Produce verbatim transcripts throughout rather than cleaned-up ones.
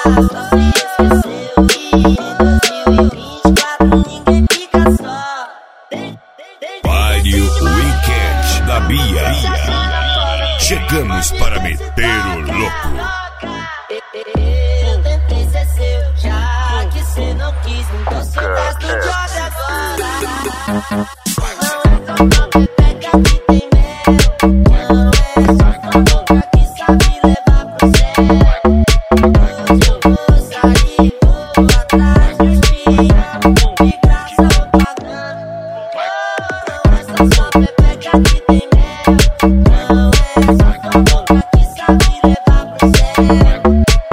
Weekend da Bia. Chegamos para meter o louco. Eu tentei ser seu, já que cê não quis, então sou das do job agora. Não é só uma pepeca que tem mel, não é só uma boca que sabe levar pro céu. Hoje eu vou sair, vou atrás dos filhos, de graça ou pagando. Não é só uma pepeca que tem mel, não é só uma boca que sabe levar pro céu.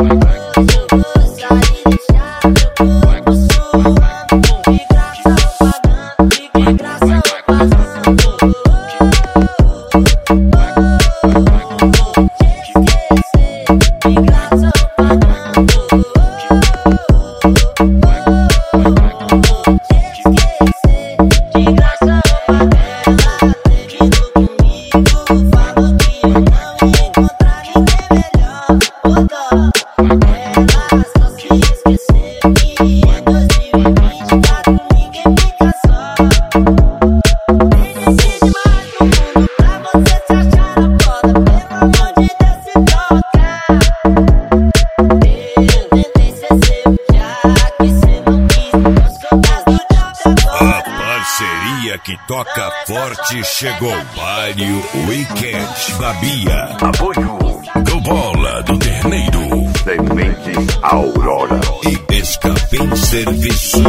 Que toca forte, chegou Baile Weekend da Bia. Apoio do Bola do Terneiro, Sementes Aurora e Escapim Serviço.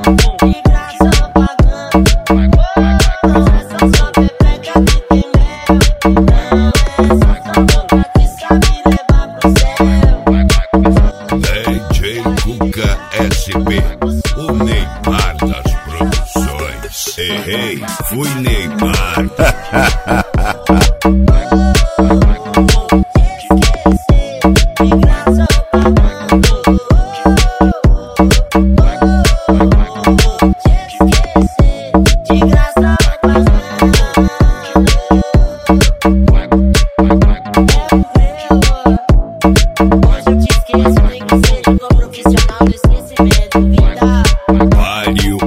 D J Cuca S P, o Neymar das produções. Errei, fui Neymar.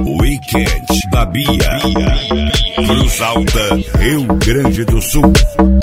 Weekend da Bia, Cruz Alta, Rio Grande do Sul.